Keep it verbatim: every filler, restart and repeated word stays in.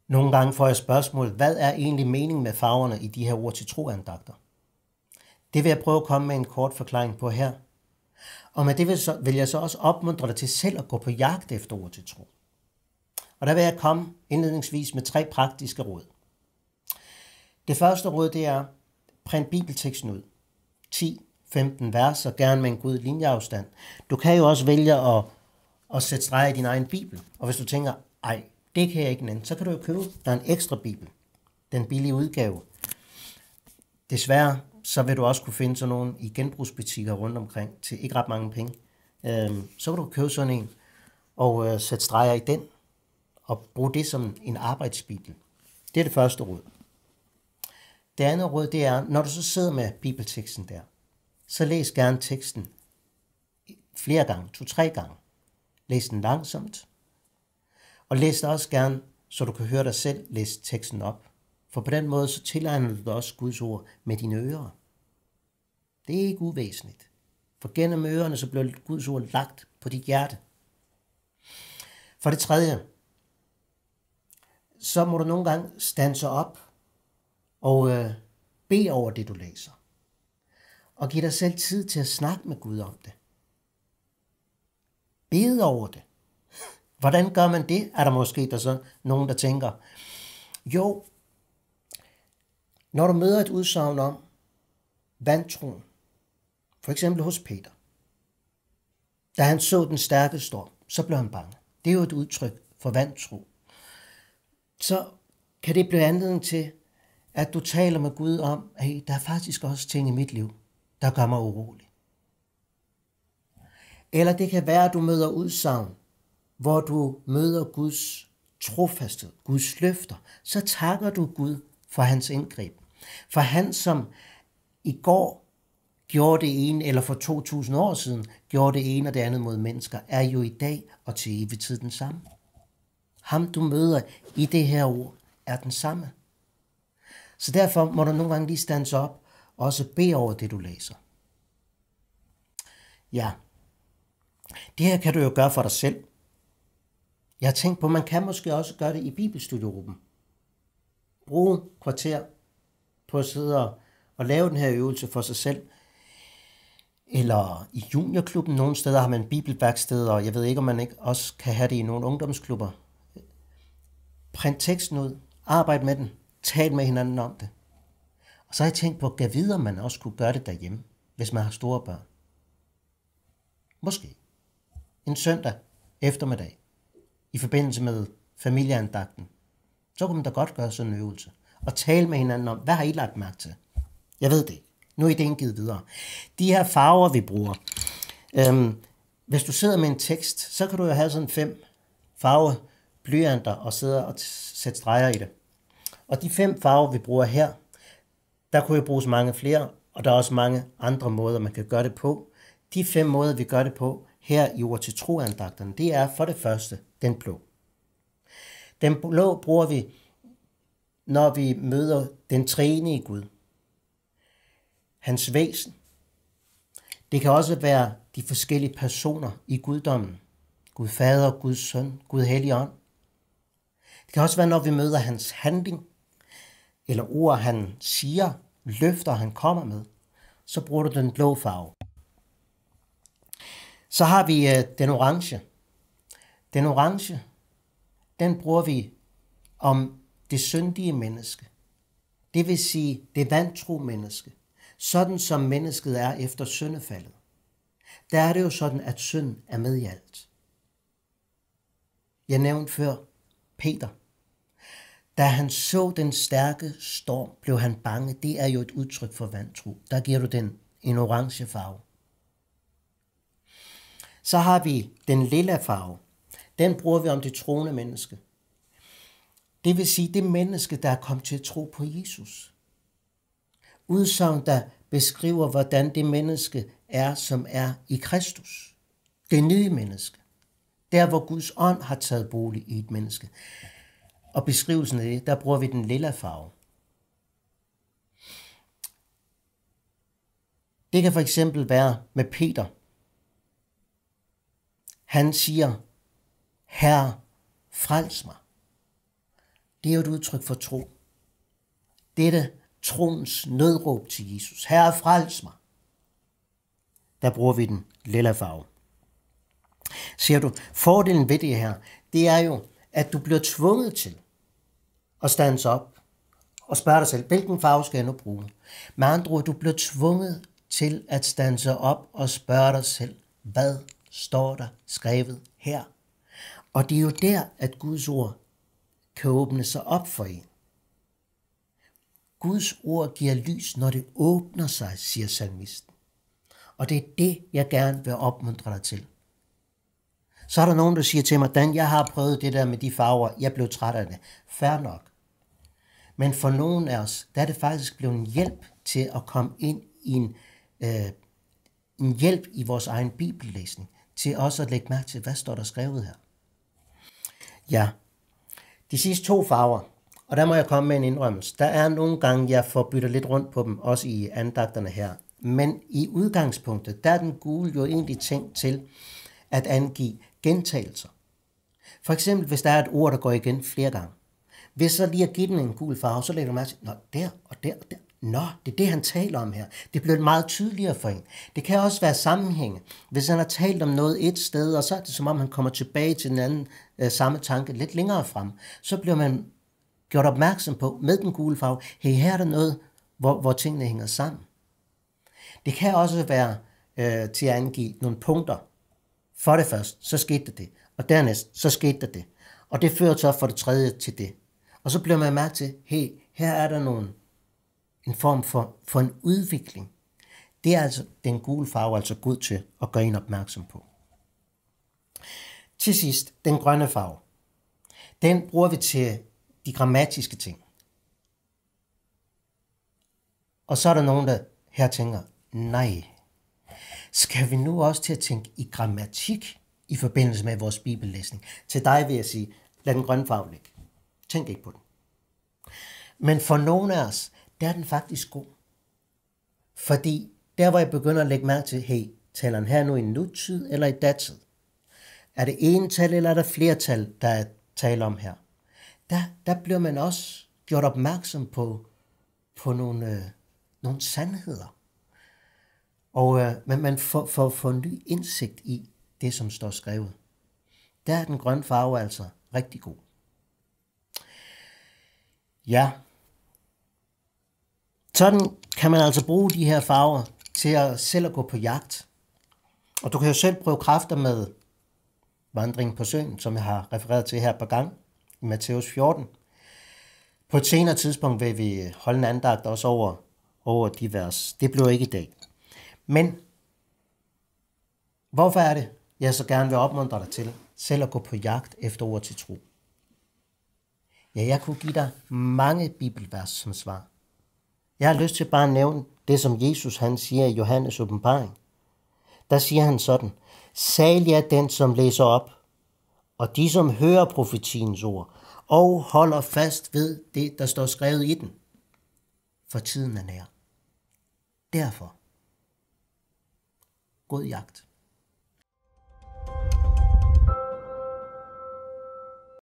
Nogle gange får jeg spørgsmål, hvad er egentlig meningen med farverne i de her ord til troandagter? Det vil jeg prøve at komme med en kort forklaring på her. Og med det vil, så, vil jeg så også opmuntre dig til selv at gå på jagt efter ord til tro. Og der vil jeg komme indledningsvis med tre praktiske råd. Det første råd, det er, print bibelteksten ud. ti femten vers, og gerne med en god linjeafstand. Du kan jo også vælge at, at sætte streg i din egen bibel. Og hvis du tænker, ej, det kan jeg ikke nænde, så kan du jo købe der en ekstra bibel. Den billige udgave. Desværre, så vil du også kunne finde sådan nogle i genbrugsbutikker rundt omkring til ikke ret mange penge. Øhm, så kan du købe sådan en og øh, sætte streger i den og bruge det som en arbejdsbibel. Det er det første råd. Det andet råd, det er, når du så sidder med bibelteksten der, så læs gerne teksten flere gange, to-tre gange. Læs den langsomt. Og læs det også gerne, så du kan høre dig selv læse teksten op. For på den måde, så tilegner du dig også Guds ord med dine ører. Det er ikke uvæsentligt. For gennem ørerne, så bliver Guds ord lagt på dit hjerte. For det tredje, så må du nogle gange standse op og øh, bede over det, du læser. Og give dig selv tid til at snakke med Gud om det. Bede over det. Hvordan gør man det? Er der måske der så nogen, der tænker, jo, når du møder et udsagn om vantroen, for eksempel hos Peter, da han så den stærke storm, så blev han bange. Det er jo et udtryk for vantro. Så kan det blive anledning til, at du taler med Gud om, at hey, der er faktisk også ting i mit liv, der gør mig urolig. Eller det kan være, at du møder udsagn, hvor du møder Guds trofasthed, Guds løfter, så takker du Gud for hans indgreb. For han, som i går gjorde det ene, eller for to tusind år siden, gjorde det ene og det andet mod mennesker, er jo i dag og til evig tid den samme. Ham, du møder i det her ord, er den samme. Så derfor må du nogle gange lige stands op, og også bede over det, du læser. Ja, det her kan du jo gøre for dig selv. Jeg har tænkt på, at man kan måske også gøre det i bibelstudiegruppen. Brug kvarter på at sidde og, og lave den her øvelse for sig selv. Eller i juniorklubben, nogle steder har man bibelværksteder, og jeg ved ikke, om man ikke også kan have det i nogle ungdomsklubber. Print teksten ud, arbejd med den, tal med hinanden om det. Og så har jeg tænkt på, at gav videre, man også kunne gøre det derhjemme, hvis man har store børn. Måske en søndag eftermiddag, i forbindelse med familieandagten, så kunne man da godt gøre sådan en øvelse. Og tale med hinanden om, hvad har I lagt mærke til? Jeg ved det ikke. Nu er ideen givet videre. De her farver, vi bruger. Øhm, hvis du sidder med en tekst, så kan du jo have sådan fem farveblyanter og sidde og sætte streger i det. Og de fem farver, vi bruger her, der kunne jo bruges mange flere, og der er også mange andre måder, man kan gøre det på. De fem måder, vi gør det på her i ord til troandagterne, det er for det første den blå. Den blå bruger vi, når vi møder den treenige Gud. Hans væsen. Det kan også være de forskellige personer i guddommen. Gud Fader, Gud Søn, Gud Helligånd. Det kan også være, når vi møder hans handling, eller ord, han siger, løfter, han kommer med. Så bruger du den blå farve. Så har vi øh, den orange. Den orange, den bruger vi om det syndige menneske. Det vil sige det vantro menneske. Sådan som mennesket er efter syndefaldet. Der er det jo sådan, at synd er med i alt. Jeg nævnte før Peter. Da han så den stærke storm, blev han bange. Det er jo et udtryk for vantro. Der giver du den en orange farve. Så har vi den lilla farve. Den bruger vi om det troende menneske. Det vil sige det menneske, der er kommet til at tro på Jesus. Udsagn, der beskriver, hvordan det menneske er, som er i Kristus. Det nye menneske. Der, hvor Guds ånd har taget bolig i et menneske. Og beskrivelsen af det, der bruger vi den lilla farve. Det kan for eksempel være med Peter. Han siger, Herre, frels mig. det er jo et udtryk for tro. Dette troens nødråb til Jesus. Herre, frels mig. Der bruger vi den lilla farve. Ser du, fordelen ved det her, det er jo, at du bliver tvunget til at stands op og spørge dig selv, hvilken farve skal jeg nu bruge? Med andre ord, du bliver tvunget til at standse op og spørge dig selv, hvad står der skrevet her? Og det er jo der, at Guds ord kan åbne sig op for en. Guds ord giver lys, når det åbner sig, siger salmisten. Og det er det, jeg gerne vil opmuntre dig til. Så er der nogen, der siger til mig, Dan, jeg har prøvet det der med de farver, jeg blev træt af det. Fair nok. Men for nogen af os, der er det faktisk blevet en hjælp til at komme ind i en, øh, en hjælp i vores egen bibellæsning, til også at lægge mærke til, hvad står der skrevet her. Ja, de sidste to farver, og der må jeg komme med en indrømmelse. Der er nogle gange, jeg får byttet lidt rundt på dem, også i andagterne her. Men i udgangspunktet, der er den gule jo egentlig tænkt til at angive gentagelser. For eksempel, hvis der er et ord, der går igen flere gange. Hvis så lige at give den en gul farve, så lægger du mærke til, nå, der og der og der. Nå, det er det, han taler om her. Det bliver meget tydeligere for en. Det kan også være sammenhænge. Hvis han har talt om noget et sted, og så er det som om, han kommer tilbage til den anden øh, samme tanke lidt længere frem, så bliver man gjort opmærksom på med den gule farve, hey, her er der noget, hvor, hvor tingene hænger sammen. Det kan også være øh, til at angive nogle punkter. For det første, så skete der det. Og dernæst, så skete der det. Og det fører så for det tredje til det. Og så bliver man mærke til, hey, her er der nogle, en form for, for en udvikling. Det er altså den gule farve altså god til at gøre en opmærksom på. Til sidst, den grønne farve. Den bruger vi til de grammatiske ting. Og så er der nogen, der her tænker, nej, skal vi nu også til at tænke i grammatik i forbindelse med vores bibellæsning? Til dig vil jeg sige, lad den grønne farve ligge. Tænk ikke på den. Men for nogle af os, der er den faktisk god. Fordi der, hvor jeg begynder at lægge mærke til, hey, taler han her nu i nutid eller i datid? Er det ental eller er der flertal, der er tale om her? Der, der bliver man også gjort opmærksom på, på nogle, øh, nogle sandheder. Og øh, men man får, får, får en ny indsigt i det, som står skrevet. Der er den grønne farve altså rigtig god. Ja, sådan kan man altså bruge de her farver til at selv at gå på jagt. Og du kan jo selv prøve kræfter med vandringen på søen, som jeg har refereret til her et par gange i Matthæus fjorten. På et senere tidspunkt vil vi holde en andagt også over, over de vers. Det bliver ikke i dag. Men hvorfor er det, jeg så gerne vil opmuntre dig til selv at gå på jagt efter ord til tro? Ja, jeg kunne give dig mange bibelvers som svar. Jeg har lyst til bare at nævne det, som Jesus han siger i Johannes åbenbaring. Der siger han sådan, salig er den, som læser op, og de, som hører profetiens ord, og holder fast ved det, der står skrevet i den. For tiden er nær. Derfor, god jagt.